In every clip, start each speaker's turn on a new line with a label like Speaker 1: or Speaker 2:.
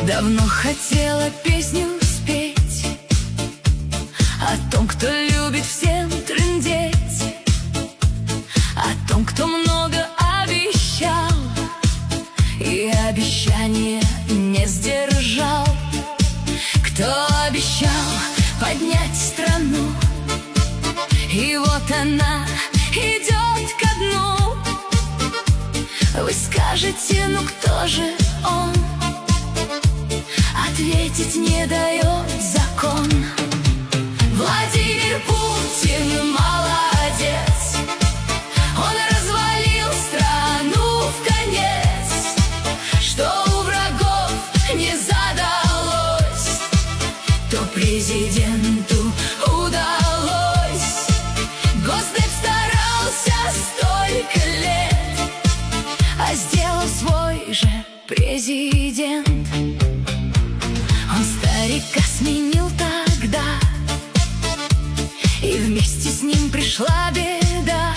Speaker 1: Давно хотела песню спеть о том, кто любит всем трындеть, о том, кто много обещал и обещание не сдержал, кто обещал поднять страну, и вот она идет ко дну. Вы скажете, ну кто же он? Ответить не дает закон. Владимир Путин молодец, он развалил страну вконец. Что у врагов не задалось, то президенту удалось. Госдеп старался столько лет, а сделал свой же президент. Он старика сменил тогда, и вместе с ним пришла беда.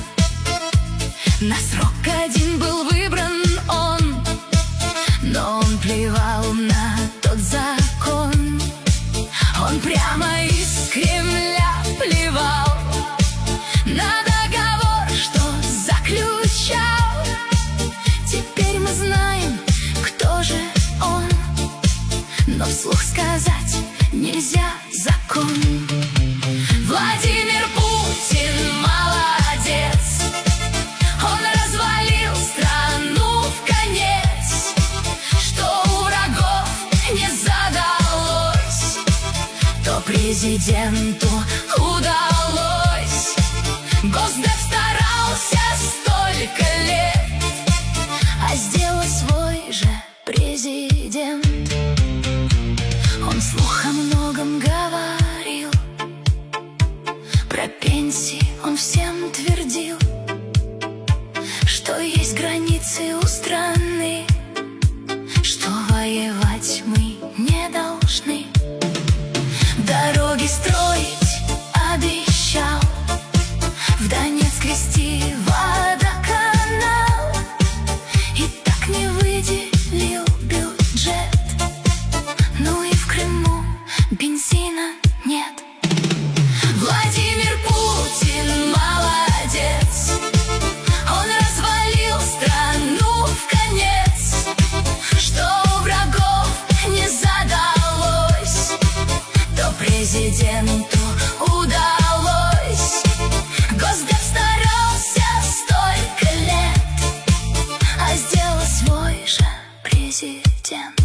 Speaker 1: На срок один был выбран он, но он плевал на тот закон. Он прямо из Кремля плевал на договор, что заключал. Теперь мы знаем, кто же он, но вслух сказать нельзя закон. Владимир Путин молодец, он развалил страну вконец. Что у врагов не задалось, то президенту удалось. Госдеп старался столько лет, а сделал свой же президент. Он вслух о многом говорил, про пенсии он всем твердил, что есть границы у страны, что воевать мы не должны. Дороги строить обещал, в Донецк везти водоканал, и так не выделил бюджет. Ну и в Крыму бензина нет. Владимир Путин молодец, он развалил страну вконец. Что у врагов не задалось, то президенту удалось. Госдеп старался столько лет, а сделал свой же президент.